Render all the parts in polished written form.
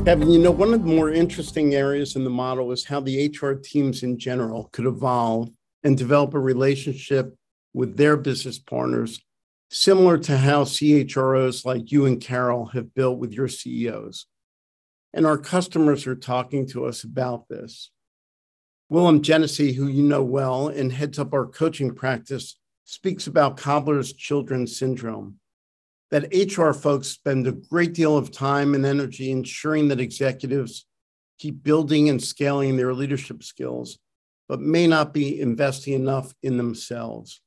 Kevin, one of the more interesting areas in the model is how the HR teams in general could evolve and develop a relationship with their business partners, similar to how CHROs like you and Carol have built with your CEOs. And our customers are talking to us about this. Willem Genesee, who you know well and heads up our coaching practice, speaks about cobbler's children syndrome, that HR folks spend a great deal of time and energy ensuring that executives keep building and scaling their leadership skills, but may not be investing enough in themselves.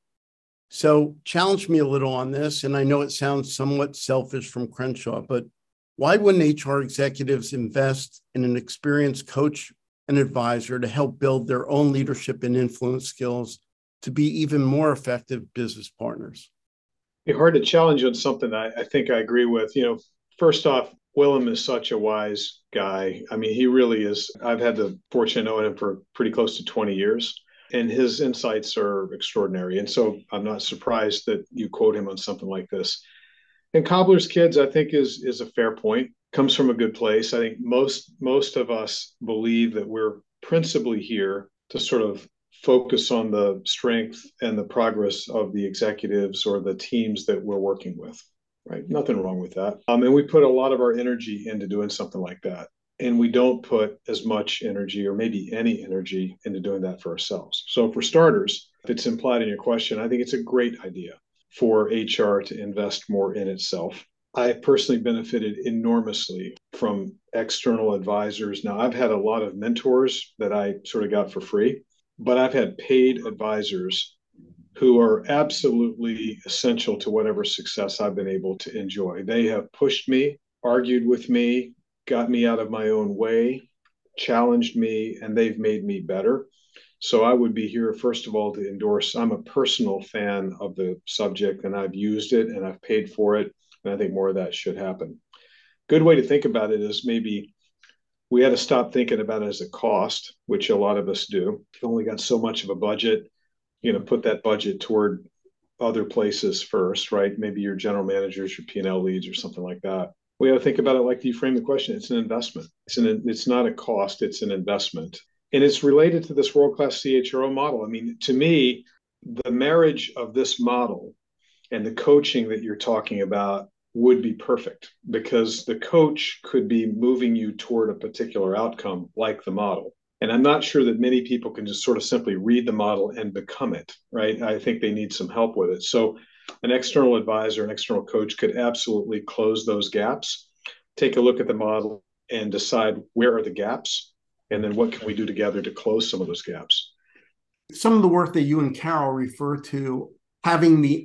So challenge me a little on this, and I know it sounds somewhat selfish from Crenshaw, but why wouldn't HR executives invest in an experienced coach and advisor to help build their own leadership and influence skills to be even more effective business partners? It's hard to challenge on something I think I agree with. First off, Willem is such a wise guy. I mean, he really is. I've had the fortune of knowing him for pretty close to 20 years, and his insights are extraordinary. And so I'm not surprised that you quote him on something like this. And Cobbler's Kids, I think, is a fair point. Comes from a good place. I think most of us believe that we're principally here to sort of focus on the strength and the progress of the executives or the teams that we're working with, right? Nothing wrong with that. And we put a lot of our energy into doing something like that. And we don't put as much energy or maybe any energy into doing that for ourselves. So for starters, if it's implied in your question, I think it's a great idea for HR to invest more in itself. I personally benefited enormously from external advisors. Now, I've had a lot of mentors that I sort of got for free, but I've had paid advisors who are absolutely essential to whatever success I've been able to enjoy. They have pushed me, argued with me, got me out of my own way, challenged me, and they've made me better. So I would be here, first of all, to endorse. I'm a personal fan of the subject, and I've used it, and I've paid for it, and I think more of that should happen. Good way to think about it is maybe we had to stop thinking about it as a cost, which a lot of us do. You've only got so much of a budget, put that budget toward other places first, right? Maybe your general managers, your P&L leads or something like that. We have to think about it like you framed the question. It's an investment. It's not a cost, it's an investment. And it's related to this world-class CHRO model. I mean, to me, the marriage of this model and the coaching that you're talking about would be perfect because the coach could be moving you toward a particular outcome like the model. And I'm not sure that many people can just sort of simply read the model and become it, right? I think they need some help with it. So an external advisor, an external coach could absolutely close those gaps, take a look at the model and decide where are the gaps, and then what can we do together to close some of those gaps. Some of the work that you and Carol refer to having the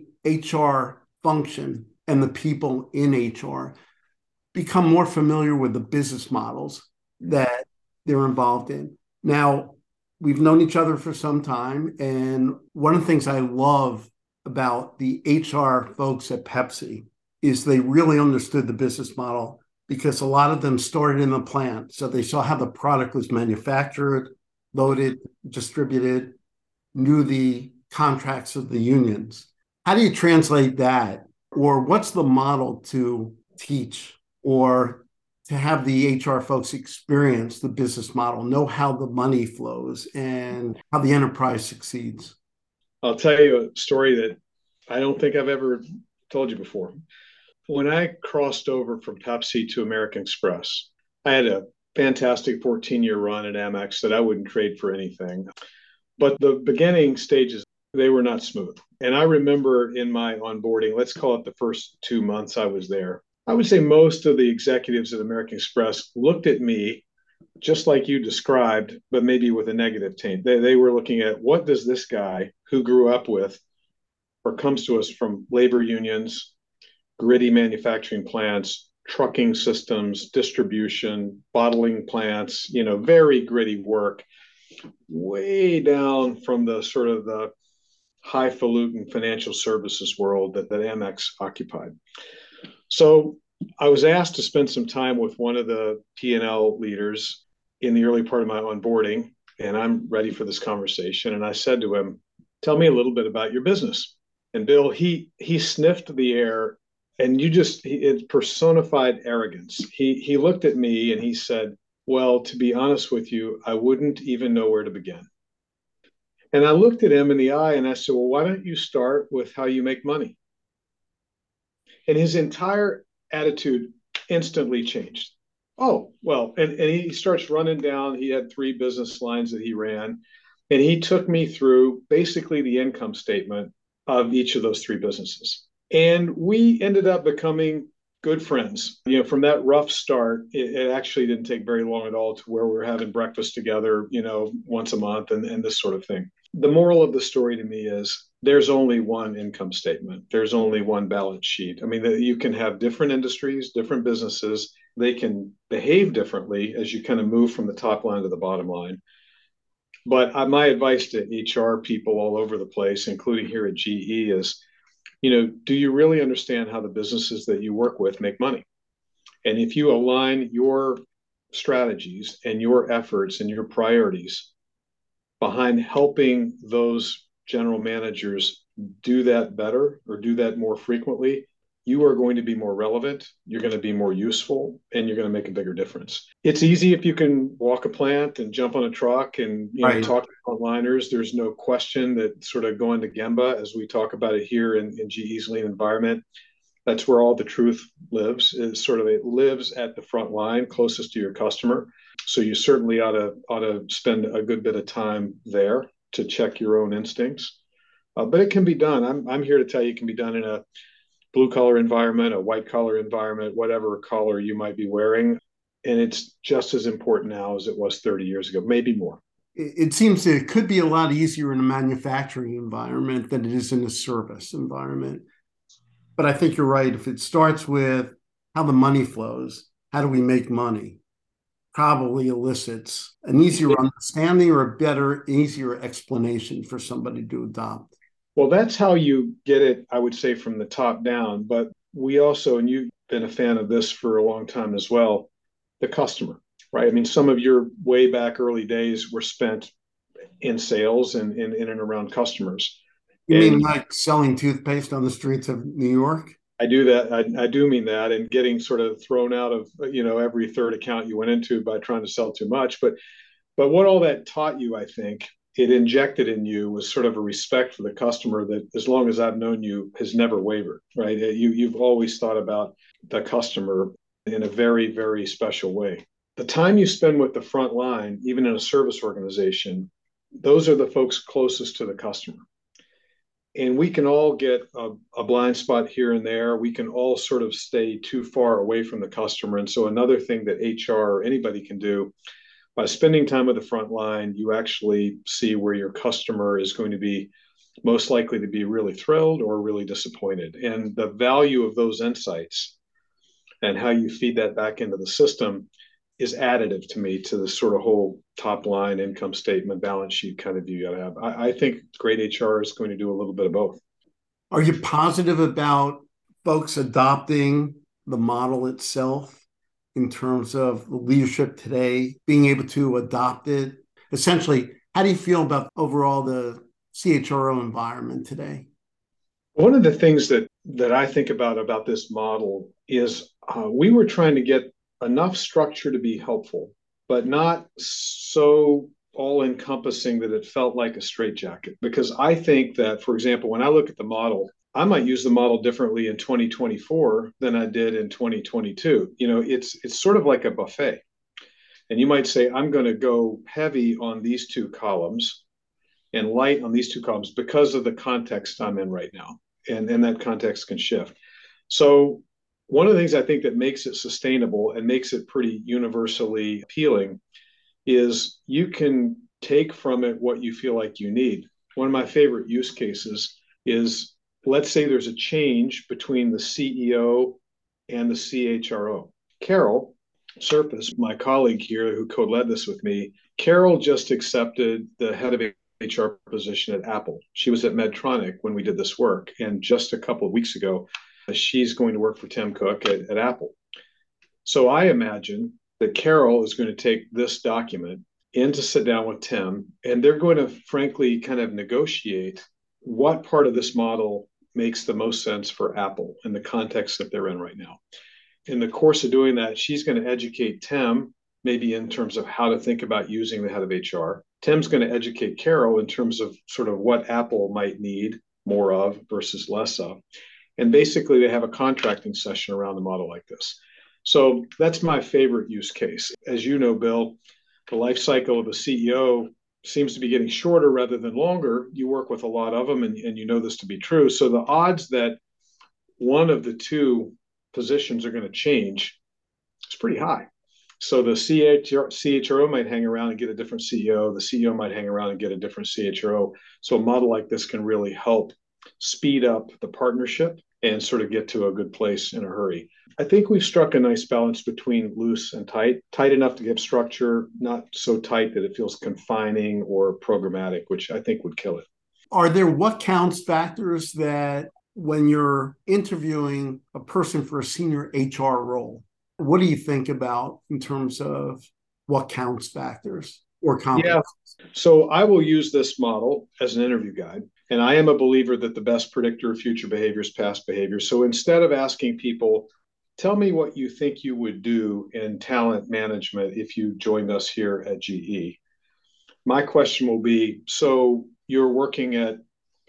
HR function and the people in HR become more familiar with the business models that they're involved in. Now, we've known each other for some time, and one of the things I love about the HR folks at Pepsi is they really understood the business model because a lot of them started in the plant. So they saw how the product was manufactured, loaded, distributed, knew the contracts of the unions. How do you translate that? Or what's the model to teach or to have the HR folks experience the business model, know how the money flows and how the enterprise succeeds? I'll tell you a story that I don't think I've ever told you before. When I crossed over from Pepsi to American Express, I had a fantastic 14-year run at Amex that I wouldn't trade for anything. But the beginning stages, they were not smooth. And I remember in my onboarding, let's call it the first 2 months I was there, I would say most of the executives at American Express looked at me just like you described, but maybe with a negative taint. They were looking at what does this guy who grew up with or comes to us from labor unions, gritty manufacturing plants, trucking systems, distribution, bottling plants, very gritty work, way down from the sort of the highfalutin financial services world that Amex occupied. So I was asked to spend some time with one of the P&L leaders in the early part of my onboarding, and I'm ready for this conversation. And I said to him, tell me a little bit about your business. And Bill, he sniffed the air And it's personified arrogance. He looked at me and he said, well, to be honest with you, I wouldn't even know where to begin. And I looked at him in the eye and I said, well, why don't you start with how you make money? And his entire attitude instantly changed. Oh, well, and he starts running down. He had 3 business lines that he ran, and he took me through basically the income statement of each of those 3 businesses. And we ended up becoming good friends. From that rough start, it actually didn't take very long at all to where we were having breakfast together, once a month and this sort of thing. The moral of the story to me is there's only one income statement. There's only one balance sheet. I mean, you can have different industries, different businesses. They can behave differently as you kind of move from the top line to the bottom line. But my advice to HR people all over the place, including here at GE, is, do you really understand how the businesses that you work with make money? And if you align your strategies and your efforts and your priorities behind helping those general managers do that better or do that more frequently, you are going to be more relevant, you're going to be more useful, and you're going to make a bigger difference. It's easy if you can walk a plant and jump on a truck and talk to frontliners. There's no question that sort of going to Gemba, as we talk about it here in GE's lean environment, that's where all the truth lives. It lives at the front line, closest to your customer. So you certainly ought to spend a good bit of time there to check your own instincts. But it can be done. I'm here to tell you it can be done in a blue collar environment, a white collar environment, whatever color you might be wearing. And it's just as important now as it was 30 years ago, maybe more. It seems that it could be a lot easier in a manufacturing environment than it is in a service environment. But I think you're right. If it starts with how the money flows, how do we make money, probably elicits an easier understanding or a better, easier explanation for somebody to adopt. Well, that's how you get it, I would say, from the top down. But we also, and you've been a fan of this for a long time as well, the customer, right? I mean, some of your way back early days were spent in sales and in and around customers. You mean like selling toothpaste on the streets of New York? I do that. I do mean that, and getting sort of thrown out of every third account you went into by trying to sell too much. But what all that taught you, I think, it injected in you was sort of a respect for the customer that, as long as I've known you, has never wavered. Right? You've always thought about the customer in a very, very special way. The time you spend with the front line, even in a service organization, those are the folks closest to the customer. And we can all get a blind spot here and there. We can all sort of stay too far away from the customer. And so another thing that HR or anybody can do, by spending time with the front line, you actually see where your customer is going to be most likely to be really thrilled or really disappointed. And the value of those insights and how you feed that back into the system is additive to me to the sort of whole top line income statement, balance sheet kind of view you got to have. I think great HR is going to do a little bit of both. Are you positive about folks adopting the model itself in terms of the leadership today, being able to adopt it? Essentially, how do you feel about overall the CHRO environment today? One of the things that I think about this model is we were trying to get enough structure to be helpful, but not so all-encompassing that it felt like a straitjacket. Because I think that, for example, when I look at the model, I might use the model differently in 2024 than I did in 2022. It's sort of like a buffet. And you might say, I'm going to go heavy on these 2 columns and light on these 2 columns because of the context I'm in right now. And that context can shift. So one of the things I think that makes it sustainable and makes it pretty universally appealing is you can take from it what you feel like you need. One of my favorite use cases is, let's say there's a change between the CEO and the CHRO. Carol Surface, my colleague here who co-led this with me, Carol just accepted the head of HR position at Apple. She was at Medtronic when we did this work. And just a couple of weeks ago, she's going to work for Tim Cook at Apple. So I imagine that Carol is going to take this document in to sit down with Tim, and they're going to frankly kind of negotiate what part of this model makes the most sense for Apple in the context that they're in right now. In the course of doing that, she's going to educate Tim, maybe in terms of how to think about using the head of HR. Tim's going to educate Carol in terms of sort of what Apple might need more of versus less of. And basically, they have a contracting session around the model like this. So that's my favorite use case. As you know, Bill, the life cycle of a CEO seems to be getting shorter rather than longer. You work with a lot of them, and you know this to be true. So the odds that one of the two positions are going to change is pretty high. So the CHRO might hang around and get a different CEO. The CEO might hang around and get a different CHRO. So a model like this can really help speed up the partnership and sort of get to a good place in a hurry. I think we've struck a nice balance between loose and tight, tight enough to give structure, not so tight that it feels confining or programmatic, which I think would kill it. Are there what counts factors that when you're interviewing a person for a senior HR role, what do you think about in terms of what counts factors or competencies? Yeah. So I will use this model as an interview guide. And I am a believer that the best predictor of future behavior is past behavior. So instead of asking people, tell me what you think you would do in talent management if you joined us here at GE, my question will be, so you're working at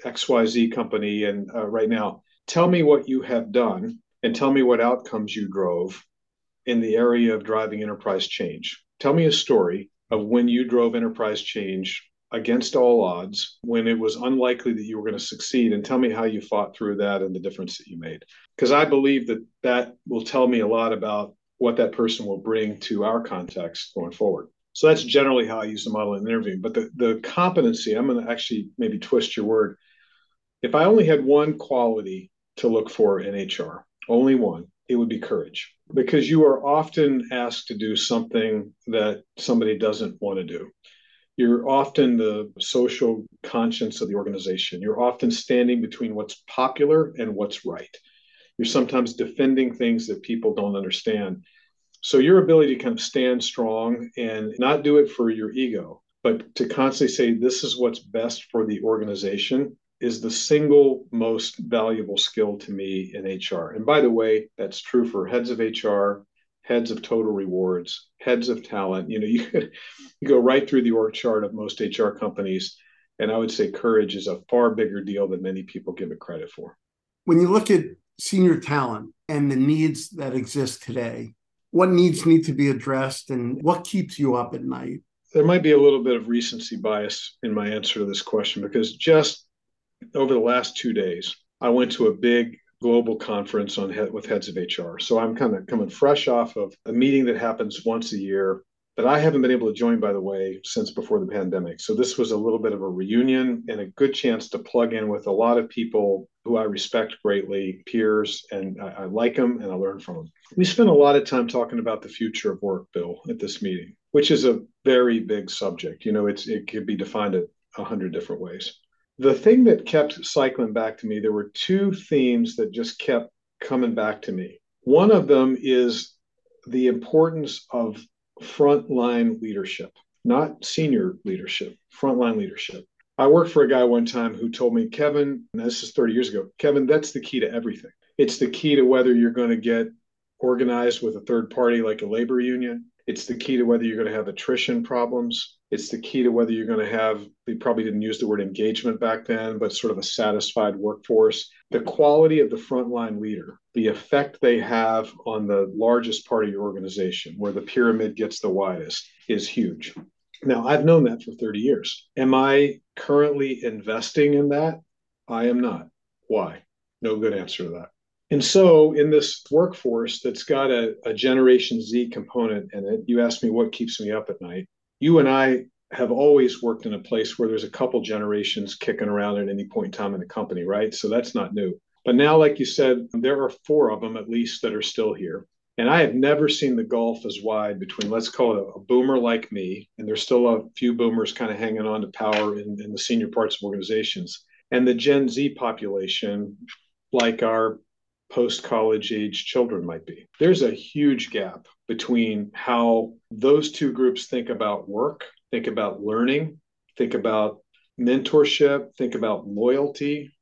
XYZ company and right now, tell me what you have done and tell me what outcomes you drove in the area of driving enterprise change. Tell me a story of when you drove enterprise change against all odds, when it was unlikely that you were going to succeed, and tell me how you fought through that and the difference that you made. Because I believe that that will tell me a lot about what that person will bring to our context going forward. So that's generally how I use the model in interviewing. But the competency, I'm going to actually maybe twist your word. If I only had one quality to look for in HR, only one, it would be courage. Because you are often asked to do something that somebody doesn't want to do. You're often the social conscience of the organization. You're often standing between what's popular and what's right. You're sometimes defending things that people don't understand. So your ability to kind of stand strong and not do it for your ego, but to constantly say, this is what's best for the organization is the single most valuable skill to me in HR. And by the way, that's true for heads of HR, heads of total rewards, heads of talent. You go right through the org chart of most HR companies. And I would say courage is a far bigger deal than many people give it credit for. When you look at senior talent and the needs that exist today, what needs need to be addressed and what keeps you up at night? There might be a little bit of recency bias in my answer to this question because just over the last 2 days, I went to a big global conference with heads of HR. So I'm kind of coming fresh off of a meeting that happens once a year that I haven't been able to join, by the way, since before the pandemic. So this was a little bit of a reunion and a good chance to plug in with a lot of people who I respect greatly, peers, and I like them and I learn from them. We spent a lot of time talking about the future of work, Bill, at this meeting, which is a very big subject. It could be defined 100 different ways. The thing that kept cycling back to me, there were two themes that just kept coming back to me. One of them is the importance of frontline leadership, not senior leadership, frontline leadership. I worked for a guy one time who told me, Kevin, and this is 30 years ago, Kevin, that's the key to everything. It's the key to whether you're going to get organized with a third party like a labor union. It's the key to whether you're going to have attrition problems. It's the key to whether you're going to have, they probably didn't use the word engagement back then, but sort of a satisfied workforce. The quality of the frontline leader, the effect they have on the largest part of your organization, where the pyramid gets the widest, is huge. Now, I've known that for 30 years. Am I currently investing in that? I am not. Why? No good answer to that. And so in this workforce that's got a Generation Z component in it, you asked me what keeps me up at night. You and I have always worked in a place where there's a couple generations kicking around at any point in time in the company, right? So that's not new. But now, like you said, there are 4 of them at least that are still here. And I have never seen the gulf as wide between, let's call it a boomer like me, and there's still a few boomers kind of hanging on to power in the senior parts of organizations, and the Gen Z population, like our post-college age children might be. There's a huge gap between how those two groups think about work, think about learning, think about mentorship, think about loyalty,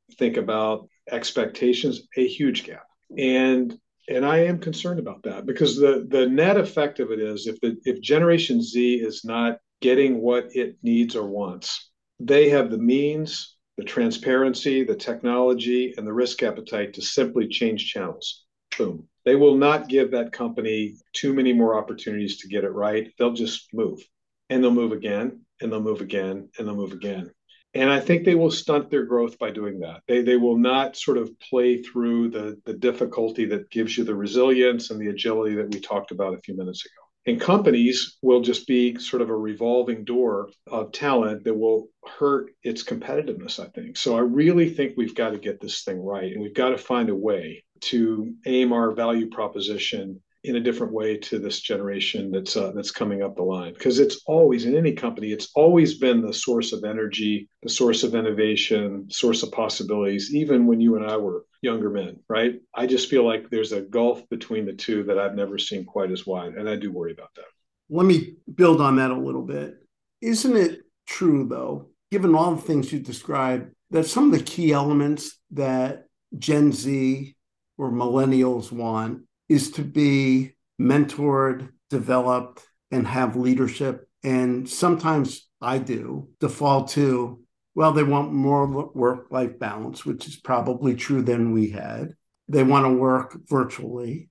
think about expectations, a huge gap. And I am concerned about that because the net effect of it is if Generation Z is not getting what it needs or wants, they have the means, the transparency, the technology, and the risk appetite to simply change channels. Boom. They will not give that company too many more opportunities to get it right. They'll just move, and they'll move again, and they'll move again, and they'll move again. And I think they will stunt their growth by doing that. They will not sort of play through the difficulty that gives you the resilience and the agility that we talked about a few minutes ago. And companies will just be sort of a revolving door of talent that will hurt its competitiveness, I think. So I really think we've got to get this thing right. And we've got to find a way to aim our value proposition in a different way to this generation that's coming up the line. Because it's always, in any company, it's always been the source of energy, the source of innovation, source of possibilities, even when you and I were younger men, right? I just feel like there's a gulf between the two that I've never seen quite as wide. And I do worry about that. Let me build on that a little bit. Isn't it true, though, given all the things you described, that some of the key elements that Gen Z or millennials want is to be mentored, developed, and have leadership? And sometimes I do default to, well, they want more work-life balance, which is probably true than we had. They want to work virtually.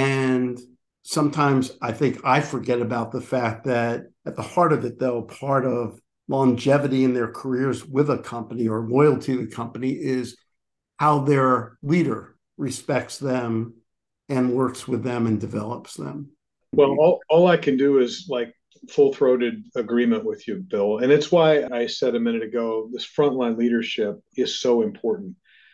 And sometimes I think I forget about the fact that at the heart of it, though, part of longevity in their careers with a company or loyalty to the company is how their leader respects them and works with them and develops them. Well, all I can do is like full-throated agreement with you, Bill. And it's why I said a minute ago, this frontline leadership is so important,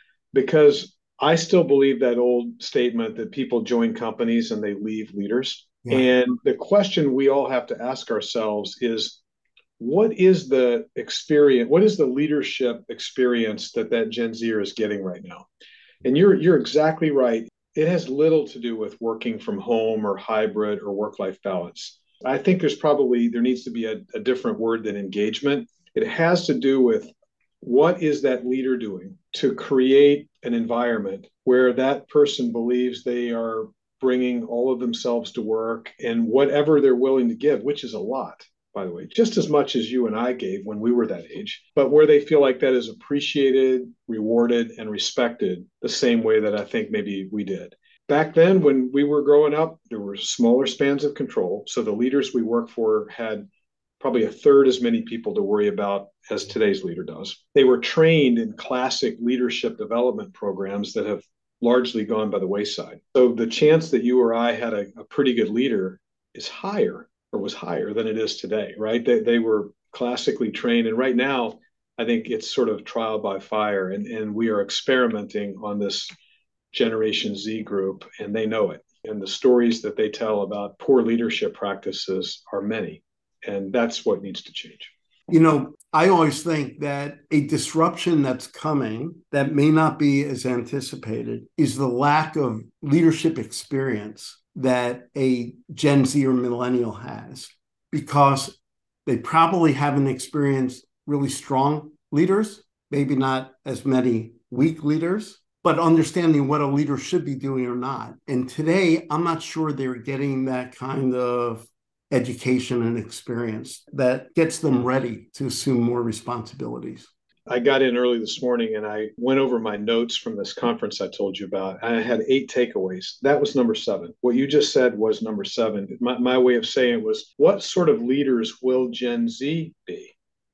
because I still believe that old statement that people join companies and they leave leaders. Yeah. And the question we all have to ask ourselves is, what is the experience? What is the leadership experience that Gen Zer is getting right now? And you're exactly right. It has little to do with working from home or hybrid or work-life balance. I think there needs to be a different word than engagement. It has to do with what is that leader doing to create an environment where that person believes they are bringing all of themselves to work and whatever they're willing to give, which is a lot, by the way, just as much as you and I gave when we were that age, but where they feel like that is appreciated, rewarded, and respected the same way that I think maybe we did. Back then, when we were growing up, there were smaller spans of control. So the leaders we worked for had probably a third as many people to worry about as today's leader does. They were trained in classic leadership development programs that have largely gone by the wayside. So the chance that you or I had a pretty good leader is higher, or was higher than it is today, right? They were classically trained. And right now, I think it's sort of trial by fire. And we are experimenting on this Generation Z group, and they know it. And the stories that they tell about poor leadership practices are many. And that's what needs to change. You know, I always think that a disruption that's coming that may not be as anticipated is the lack of leadership experience that a Gen Z or millennial has, because they probably haven't experienced really strong leaders, maybe not as many weak leaders, but understanding what a leader should be doing or not. And today, I'm not sure they're getting that kind of education and experience that gets them ready to assume more responsibilities. I got in early this morning and I went over my notes from this conference I told you about. I had 8 takeaways. That was number 7. What you just said was number 7. My way of saying it was, what sort of leaders will Gen Z be,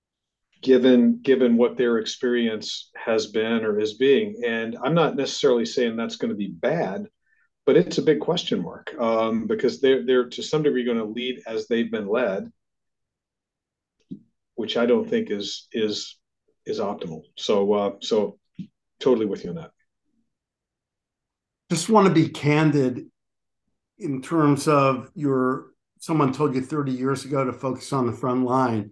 given what their experience has been or is being? And I'm not necessarily saying that's going to be bad, but it's a big question mark, because they're to some degree going to lead as they've been led, which I don't think is optimal. So totally with you on that. Just want to be candid in terms of someone told you 30 years ago to focus on the front line.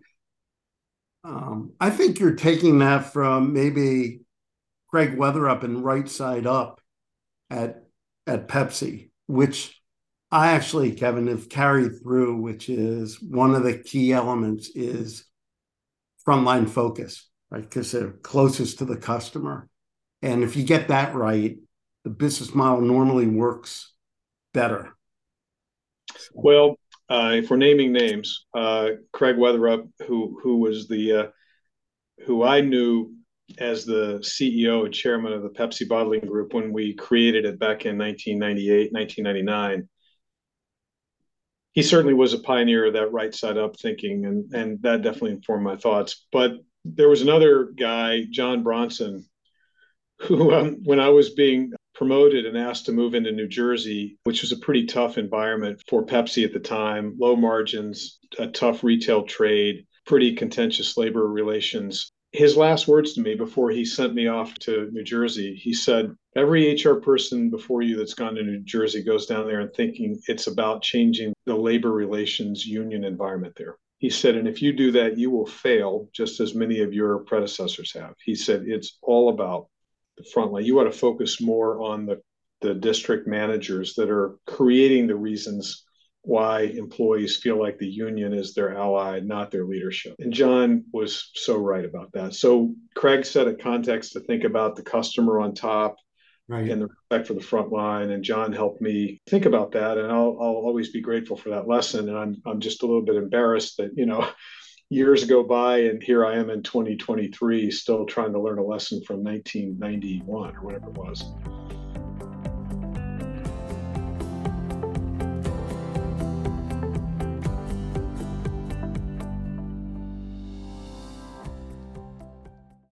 I think you're taking that from maybe Craig Weatherup and Right Side Up at Pepsi, which I actually, Kevin, have carried through, which is one of the key elements is frontline focus, right? Because they're closest to the customer. And if you get that right, the business model normally works better. Well, if we're naming names, Craig Weatherup, who was the who I knew as the CEO and chairman of the Pepsi Bottling Group when we created it back in 1998, 1999. He certainly was a pioneer of that right side up thinking, and that definitely informed my thoughts. But there was another guy, John Bronson, who, when I was being promoted and asked to move into New Jersey, which was a pretty tough environment for Pepsi at the time, low margins, a tough retail trade, pretty contentious labor relations. His last words to me before he sent me off to New Jersey, he said, every HR person before you that's gone to New Jersey goes down there and thinking it's about changing the labor relations union environment there. He said, and if you do that, you will fail just as many of your predecessors have. He said, it's all about the front line. You want to focus more on the district managers that are creating the reasons why employees feel like the union is their ally, not their leadership. And John was so right about that. So Craig set a context to think about the customer on top, right, and the respect for the front line. And John helped me think about that. And I'll always be grateful for that lesson. And I'm just a little bit embarrassed that, years go by and here I am in 2023 still trying to learn a lesson from 1991 or whatever it was.